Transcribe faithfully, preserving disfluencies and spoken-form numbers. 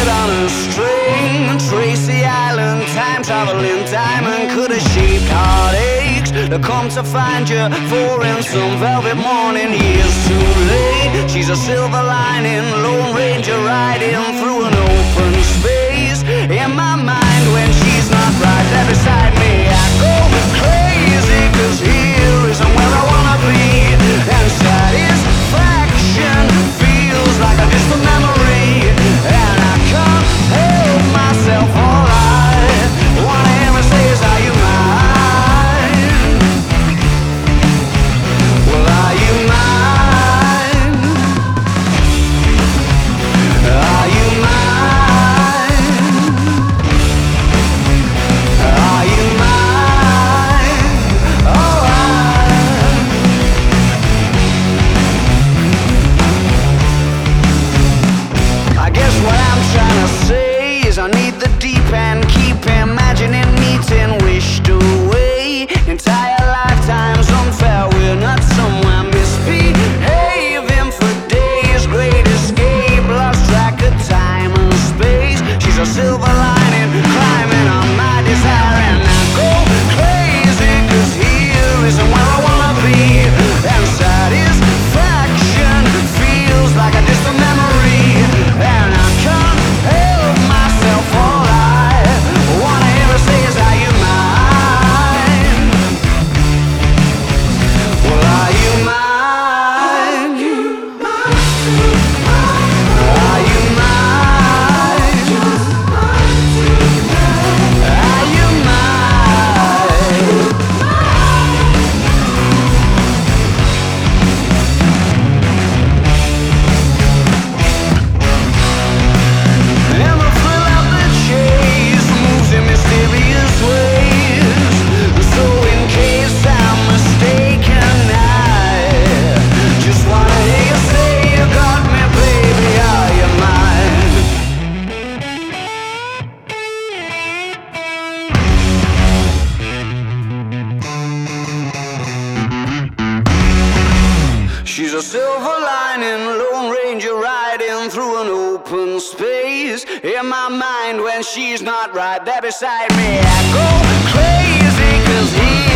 puppet on a string. Tracy Island, time traveling diamond could have shaped heartaches to come to find you for in some velvet morning. Years too late. She's a silver lining, Lone Ranger riding through an open space. In my mind when she's not right there beside me, I go crazy, cause here isn't where I wanna be. And satisfaction feels like a distant memory, and I can't help myself. All I wanna ever say is, are you mine? Well, are you mine? Are you mine? Are you mine? Oh, I I guess what I'm trying to say is I need the deep end, keep imagining meeting wished away. Entire lifetimes unfair, we're not somewhere misbehaving for days. Great escape, lost track of time and space. She's a silver lining, climbing on my desire, and I go crazy, cause here isn't where I wanna be. And satisfaction feels like a distant memory, and I can't help myself. All I wanna ever say is, are you mine? Well, are you mine? Are you mine? Are you mine? And the thrill of the chase moves in mysterious ways. So in case I'm mistaken, I just wanna hear you say you got me, baby. Are you mine? She's a silver lining, Lone Ranger riding through an open space. In my mind when she's not right there beside me, I go crazy, cause he